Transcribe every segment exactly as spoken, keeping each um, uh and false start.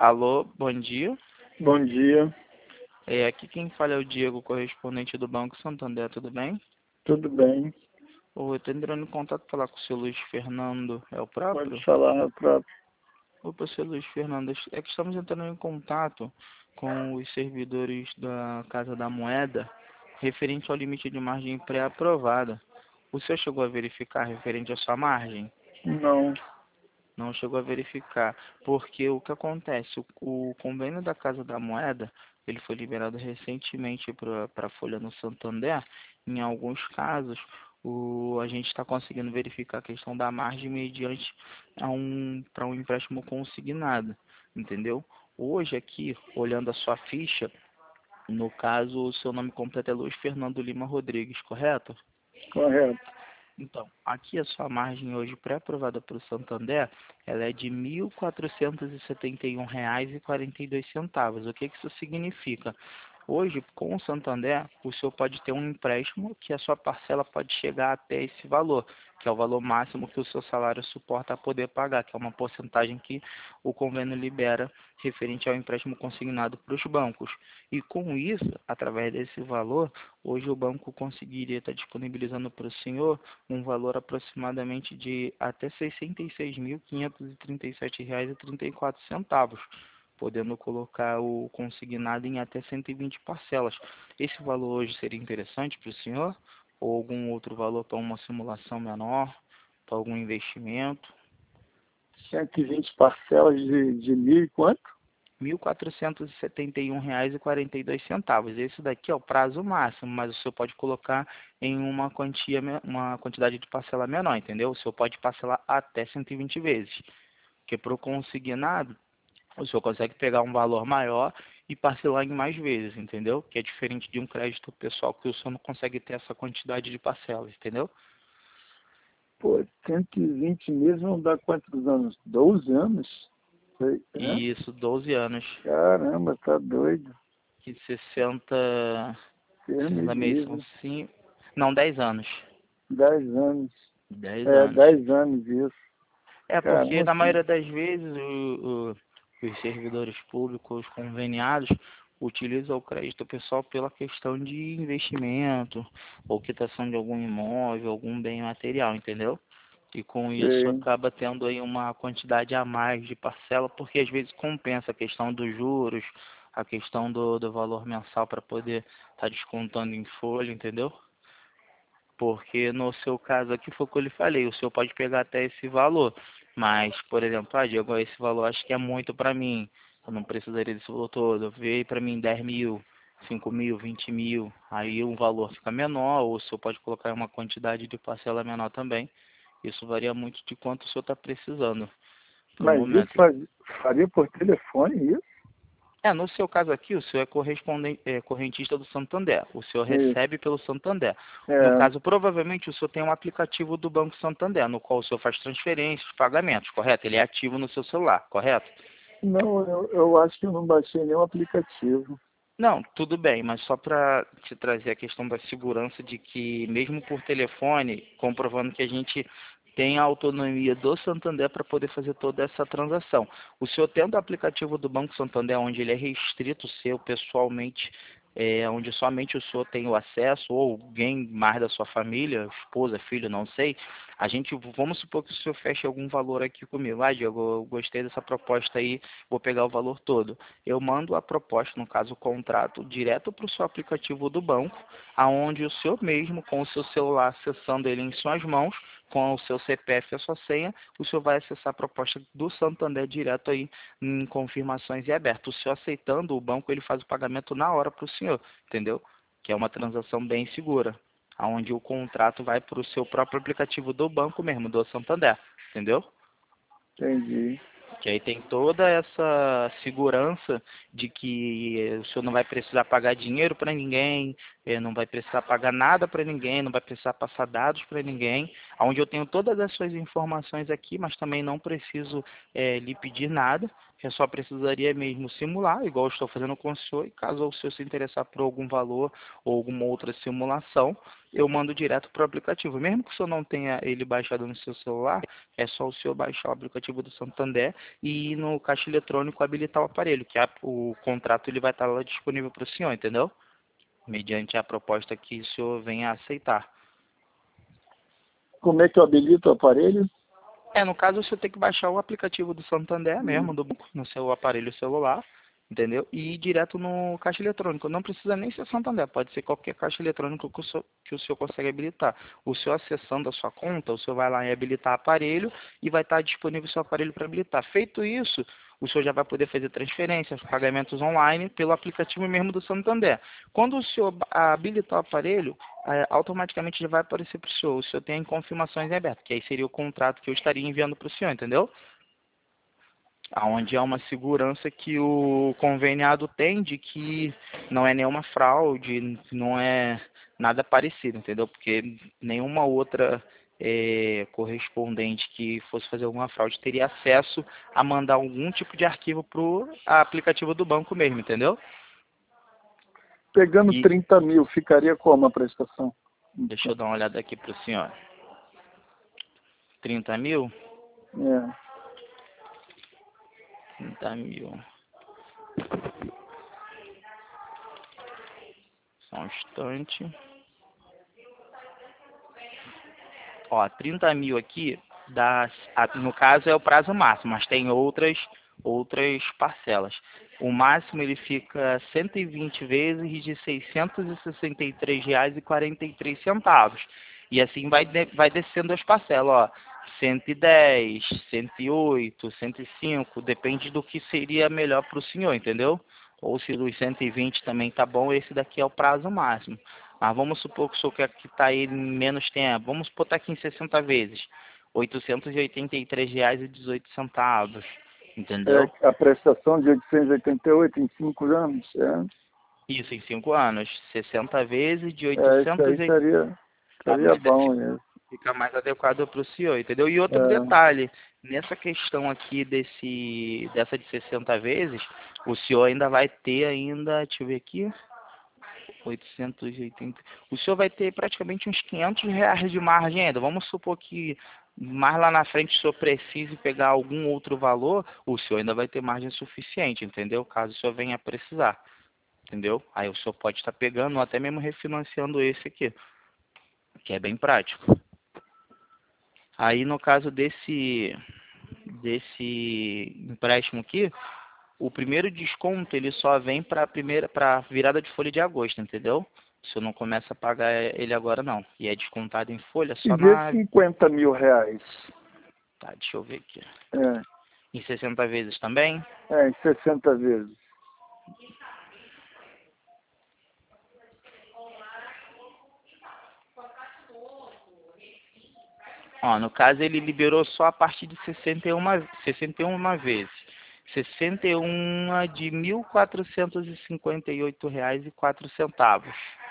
Alô, bom dia. Bom dia, É, aqui quem fala é o Diego, correspondente do Banco Santander, tudo bem? tudo bem? Ô, eu tô entrando em contato para falar com o seu Luiz Fernando, é o Pode próprio? falar para Opa, seu Luiz Fernando, é que estamos entrando em contato com os servidores da Casa da Moeda, referente ao limite de margem pré-aprovada. O senhor chegou a verificar referente à sua margem? não. Não chegou a verificar, porque o que acontece, o, o convênio da Casa da Moeda, ele foi liberado recentemente para a Folha no Santander. Em alguns casos, o, a gente está conseguindo verificar a questão da margem mediante a um, para um empréstimo consignado, entendeu? Hoje aqui, olhando a sua ficha, no caso, o seu nome completo é Luiz Fernando Lima Rodrigues, correto? Correto. Então, aqui a sua margem hoje pré-aprovada pelo Santander, ela é de mil quatrocentos e setenta e um reais e quarenta e dois centavos. O que que isso significa? Hoje, com o Santander, o senhor pode ter um empréstimo que a sua parcela pode chegar até esse valor, que é o valor máximo que o seu salário suporta a poder pagar, que é uma porcentagem que o convênio libera referente ao empréstimo consignado para os bancos. E com isso, através desse valor, hoje o banco conseguiria estar disponibilizando para o senhor um valor aproximadamente de até sessenta e seis mil quinhentos e trinta e sete reais e trinta e quatro centavos, podendo colocar o consignado em até cento e vinte parcelas. Esse valor hoje seria interessante para o senhor? Ou algum outro valor para uma simulação menor, para algum investimento? cento e vinte parcelas de, de mil e quanto? mil quatrocentos e setenta e um reais e quarenta e dois centavos. Esse daqui é o prazo máximo, mas o senhor pode colocar em uma quantia, uma quantidade de parcela menor, entendeu? O senhor pode parcelar até cento e vinte vezes. Porque para o consignado, o senhor consegue pegar um valor maior e parcelar em mais vezes, entendeu? Que é diferente de um crédito pessoal que o senhor não consegue ter essa quantidade de parcelas, entendeu? Pô, cento e vinte mesmo vão dar quantos anos? doze anos? Sei, né? E isso, doze anos. Caramba, tá doido. Que sessenta, Deus me sessenta meses são livre. cinco, não, dez anos. dez anos. Dez É, anos. dez anos isso. É porque Caramba, na que... maioria das vezes o, o, os servidores públicos conveniados utilizam o crédito pessoal pela questão de investimento ou quitação de algum imóvel, algum bem material, entendeu? E com isso sei. acaba tendo aí uma quantidade a mais de parcela, porque às vezes compensa a questão dos juros, a questão do, do valor mensal para poder estar descontando em folha, entendeu? Porque no seu caso aqui foi o que eu lhe falei, o senhor pode pegar até esse valor. Mas, por exemplo, ah, Diego, esse valor acho que é muito para mim. Eu não precisaria desse valor todo. Veio para mim dez mil, cinco mil, vinte mil. Aí o valor fica menor, ou o senhor pode colocar uma quantidade de parcela menor também. Isso varia muito de quanto o senhor está precisando para o Mas isso momento. faz... faria por telefone isso? É, no seu caso aqui, o senhor é, correspondente, é correntista do Santander. O senhor Isso. recebe pelo Santander. No É, caso, provavelmente o senhor tem um aplicativo do Banco Santander, no qual o senhor faz transferências, pagamentos, correto? Ele é ativo no seu celular, correto? não, eu, eu acho que eu não baixei nenhum aplicativo. Não, tudo bem, mas só para te trazer a questão da segurança de que, mesmo por telefone, comprovando que a gente tem a autonomia do Santander para poder fazer toda essa transação. O senhor tendo o aplicativo do Banco Santander, onde ele é restrito seu pessoalmente, é, onde somente o senhor tem o acesso, ou alguém mais da sua família, esposa, filho, não sei, a gente, vamos supor que o senhor feche algum valor aqui comigo. Ah, Diego, eu gostei dessa proposta aí, vou pegar o valor todo. Eu mando a proposta, no caso o contrato, direto para o seu aplicativo do banco, aonde o senhor mesmo, com o seu celular, acessando ele em suas mãos, com o seu C P F e a sua senha, o senhor vai acessar a proposta do Santander direto aí em confirmações e aberto. O senhor aceitando, o banco ele faz o pagamento na hora para o senhor, entendeu? Que é uma transação bem segura, aonde o contrato vai para o seu próprio aplicativo do banco mesmo, do Santander, entendeu? Entendi. Que aí tem toda essa segurança de que o senhor não vai precisar pagar dinheiro para ninguém, eh, não vai precisar pagar nada para ninguém, não vai precisar passar dados para ninguém, onde eu tenho todas as suas informações aqui, mas também não preciso eh, lhe pedir nada eu só precisaria mesmo simular, igual eu estou fazendo com o senhor, e caso o senhor se interessar por algum valor ou alguma outra simulação, eu mando direto para o aplicativo. Mesmo que o senhor não tenha ele baixado no seu celular, é só o senhor baixar o aplicativo do Santander e ir no caixa eletrônico habilitar o aparelho, que a, o contrato ele vai estar lá disponível para o senhor, entendeu? Mediante a proposta que o senhor venha a aceitar. Como é que eu habilito o aparelho? É, no caso, você tem que baixar o aplicativo do Santander Hum. mesmo, do banco, no seu aparelho celular, entendeu? E ir direto no caixa eletrônico. Não precisa nem ser Santander, pode ser qualquer caixa eletrônico que o senhor, que o senhor consegue habilitar. O senhor acessando a sua conta, o senhor vai lá em habilitar aparelho e vai estar disponível o seu aparelho para habilitar. Feito isso, o senhor já vai poder fazer transferências, pagamentos online pelo aplicativo mesmo do Santander. Quando o senhor habilitar o aparelho, é, automaticamente já vai aparecer para o senhor. O senhor tem confirmações em aberto, que aí seria o contrato que eu estaria enviando para o senhor, entendeu? Onde há uma segurança que o conveniado tem de que não é nenhuma fraude, não é nada parecido, entendeu? Porque nenhuma outra é, correspondente que fosse fazer alguma fraude teria acesso a mandar algum tipo de arquivo para o aplicativo do banco mesmo, entendeu? Pegando E trinta mil, ficaria como a prestação? deixa eu dar uma olhada aqui para o senhor. trinta mil? É. trinta mil. Só um instante. Ó, trinta mil aqui, dá, no caso é o prazo máximo, mas tem outras, outras parcelas. O máximo ele fica cento e vinte vezes de seiscentos e sessenta e três reais e quarenta e três centavos. E assim vai, de, vai descendo as parcelas, ó. cento e dez, cento e oito, cento e cinco, depende do que seria melhor para o senhor, entendeu? Ou se dos cento e vinte também tá bom, esse daqui é o prazo máximo. Mas vamos supor que o senhor quer quitar ele em menos tempo. Vamos botar aqui em sessenta vezes. oitocentos e oitenta e três reais e dezoito centavos. Entendeu? É a prestação de oitocentos e oitenta e oito em cinco anos. É, Isso, em cinco anos. sessenta vezes de é isso aí oitocentos e... estaria, Tá, estaria mas bom mesmo. fica mais adequado para o senhor, entendeu? E outro É, detalhe, nessa questão aqui desse, dessa de sessenta vezes, o senhor ainda vai ter ainda, deixa eu ver aqui, oitocentos e oitenta. O senhor vai ter praticamente uns quinhentos reais de margem ainda. Vamos supor que mais lá na frente o senhor precise pegar algum outro valor, o senhor ainda vai ter margem suficiente, entendeu? Caso o senhor venha precisar, entendeu? Aí o senhor pode estar pegando ou até mesmo refinanciando esse aqui, que é bem prático. Aí no caso desse, desse empréstimo aqui, o primeiro desconto ele só vem para a primeira, para virada de folha de agosto, entendeu? Você não começa a pagar ele agora não. E é descontado em folha e só vê na... cinquenta mil reais. Tá, deixa eu ver aqui. É, Em sessenta vezes também? é, em sessenta vezes. Ó, no caso ele liberou só a partir de sessenta e uma, sessenta e uma vezes. sessenta e um de mil quatrocentos e cinquenta e oito reais e quatro centavos.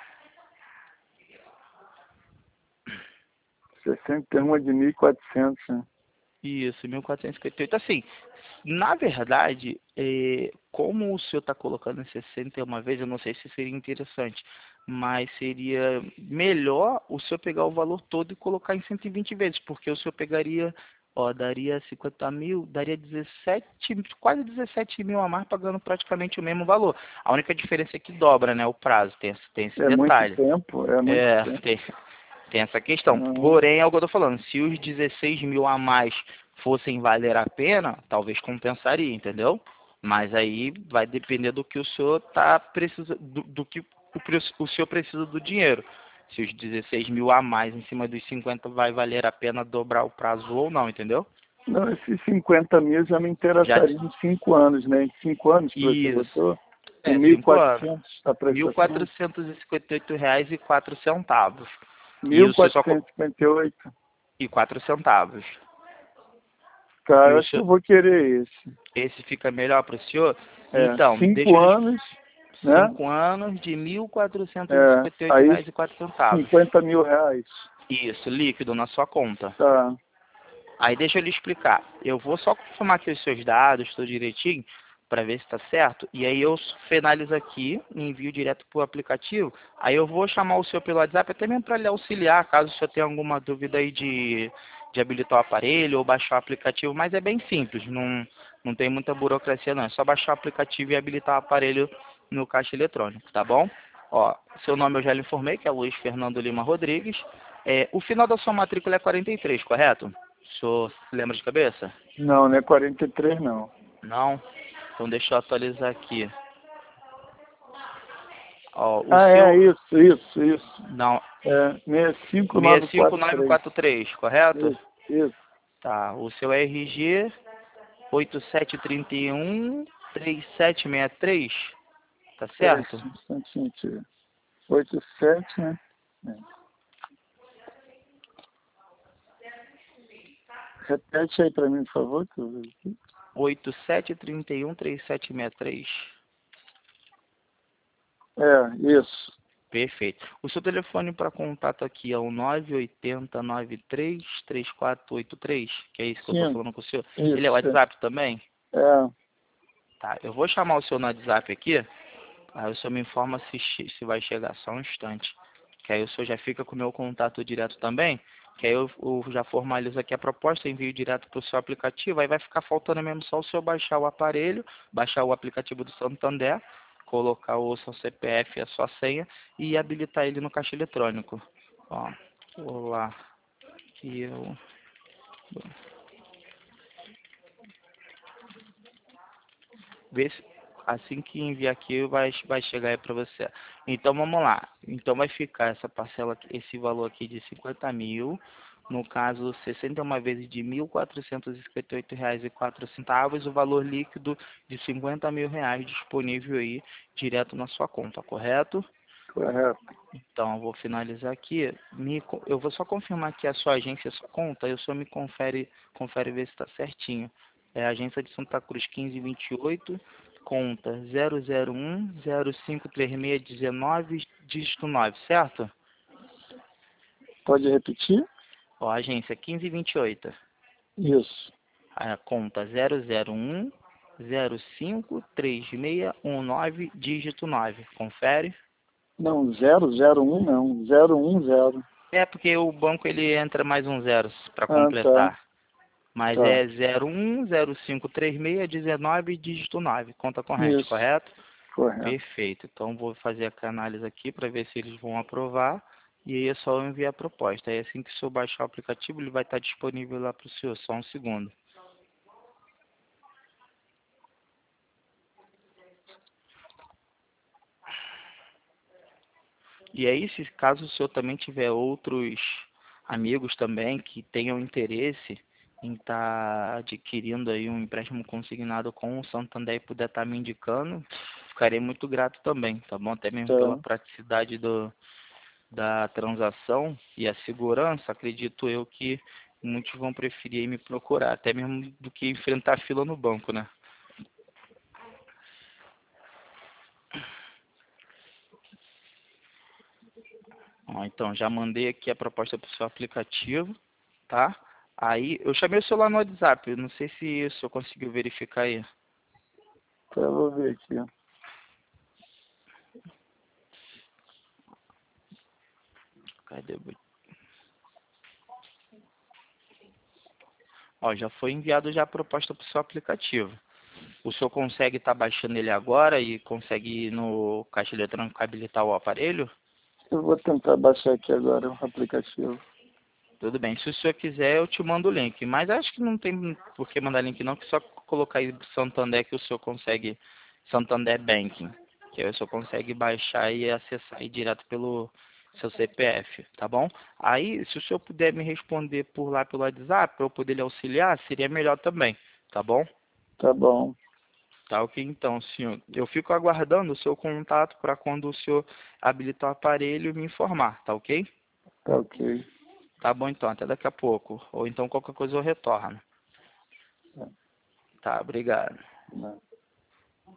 sessenta e um de mil e quatrocentos, né? Isso, mil quatrocentos e cinquenta e oito. Assim, na verdade, é, como o senhor está colocando em sessenta e uma vezes, eu não sei se seria interessante, mas seria melhor o senhor pegar o valor todo e colocar em cento e vinte vezes, porque o senhor pegaria, ó, daria cinquenta mil, daria dezessete, quase dezessete mil a mais, pagando praticamente o mesmo valor. A única diferença é que dobra, né, o prazo, tem, esse- tem esse É muito detalhe. tempo, é muito É, tempo. tem, tem essa questão. Uhum. Porém, é o que eu estou falando. Se os dezesseis mil a mais fossem valer a pena, talvez compensaria, entendeu? Mas aí vai depender do que o senhor tá precisando, do, do que o, pre- o senhor precisa do dinheiro. Se os dezesseis mil a mais em cima dos cinquenta vai valer a pena dobrar o prazo ou não, entendeu? Não, esses cinquenta mil já me Já interessaria em cinco anos, né? Em cinco anos que você isso. botou, em É, mil e cinco anos. quatrocentos a Mil prestação. quatrocentos e cinquenta e oito reais e quatro centavos. E mil o senhor só co- quatrocentos e cinquenta e oito. e quatro centavos. Cara, E eu o acho que senhor eu vou querer esse. Esse fica melhor para o senhor? É, Então, cinco deixa eu... anos, né? Cinco anos de mil quatrocentos e É, cinquenta e oito aí reais e quatro centavos. cinquenta mil reais. Isso, líquido na sua conta. Tá. Aí deixa eu lhe explicar. Eu vou só confirmar aqui os seus dados, tudo direitinho, para ver se está certo. E aí eu finalizo aqui, envio direto para o aplicativo. Aí eu vou chamar o senhor pelo WhatsApp, até mesmo para lhe auxiliar, caso o senhor tenha alguma dúvida aí de, de habilitar o aparelho ou baixar o aplicativo. Mas é bem simples, não, não tem muita burocracia não. É só baixar o aplicativo e habilitar o aparelho no caixa eletrônico, tá bom? Ó, seu nome eu já lhe informei, que é Luiz Fernando Lima Rodrigues. É, o final da sua matrícula é quarenta e três, correto? O senhor se lembra de cabeça? Não, não é quarenta e três não. Não? Então deixa eu atualizar aqui. Ó, o Ah, é seu... isso, isso, isso. Não, É seis cinco nove seis cinco quatro nove três. quatro três, correto? Isso, isso. Tá, o seu R G oito sete três um três sete seis três, tá Peraí, certo? só um instantinho, tio. oito sete, né? É. Repete aí para mim, por favor. Que eu vejo aqui. oito sete três um três sete seis três. É, isso. Perfeito. O seu telefone para contato aqui é o nove oito zero nove três três quatro oito três, que é isso que eu estou Sim, falando com o senhor. Ele é isso. WhatsApp também? É, Tá, eu vou chamar o senhor no WhatsApp aqui, aí o senhor me informa se, che- se vai chegar, só um instante. Que aí o senhor já fica com o meu contato direto também, que aí eu, eu já formalizo aqui a proposta, envio direto para o seu aplicativo, aí vai ficar faltando mesmo só o senhor baixar o aparelho, baixar o aplicativo do Santander, colocar o seu C P F e a sua senha e habilitar ele no caixa eletrônico. Ó, olá, que eu... Vê se assim que enviar aqui vai, vai chegar aí para você. Então vamos lá. Então vai ficar essa parcela, aqui- esse valor aqui de cinquenta mil. No caso, sessenta e uma vezes de mil quatrocentos e cinquenta e oito reais e quatro centavos, o valor líquido de cinquenta mil reais disponível aí direto na sua conta, correto? correto. Então eu vou finalizar aqui. Me, co- eu vou só confirmar que a sua agência, a sua conta, eu só me confere, confere ver se está certinho. É a agência de Santa Cruz quinze vinte e oito, conta zero zero um zero cinco três seis um nove, dígito nove, certo? Pode repetir? Ó, agência quinze vinte e oito, Isso. a conta zero zero um zero cinco três seis um nove, dígito nove. Confere? Não, zero zero um não. zero um zero. É porque o banco ele entra mais um zero para Ah, tá. completar. Mas Tá. é zero um zero cinco três seis um nove, dígito nove. Conta corrente, Isso. correto? Correto. Perfeito. Então vou fazer a análise aqui para ver se eles vão aprovar. E aí é só eu enviar a proposta. Aí assim que o senhor baixar o aplicativo, ele vai estar disponível lá para o senhor. Só um segundo. E aí, se caso o senhor também tiver outros amigos também que tenham interesse em estar adquirindo aí um empréstimo consignado com o Santander e puder estar me indicando, ficarei muito grato também, tá bom? Até mesmo pela Tá. praticidade do, da transação e a segurança, acredito eu que muitos vão preferir aí me procurar, até mesmo do que enfrentar fila no banco, né? Ó, então, já mandei aqui a proposta para o seu aplicativo, tá? Aí, eu chamei o celular no WhatsApp, eu não sei se o senhor conseguiu verificar aí. Tá, eu vou ver aqui. Cadê? Ó, já foi enviado já a proposta para o seu aplicativo. O senhor consegue estar baixando ele agora e consegue ir no caixa eletrônico habilitar o aparelho? Eu vou tentar baixar aqui agora o aplicativo. Tudo bem. Se o senhor quiser, eu te mando o link. Mas acho que não tem por que mandar link não, que só colocar aí Santander que o senhor consegue, Santander Banking. Que aí o senhor consegue baixar e acessar aí direto pelo seu C P F, tá bom? Aí, se o senhor puder me responder por lá pelo WhatsApp, para eu poder lhe auxiliar, seria melhor também, tá bom? Tá bom. Tá ok, então, senhor. Eu fico aguardando o seu contato para quando o senhor habilitar o aparelho me informar, tá ok? Tá ok. Tá bom, então, até daqui a pouco. Ou então qualquer coisa eu retorno. Tá. Tá, obrigado. Tá.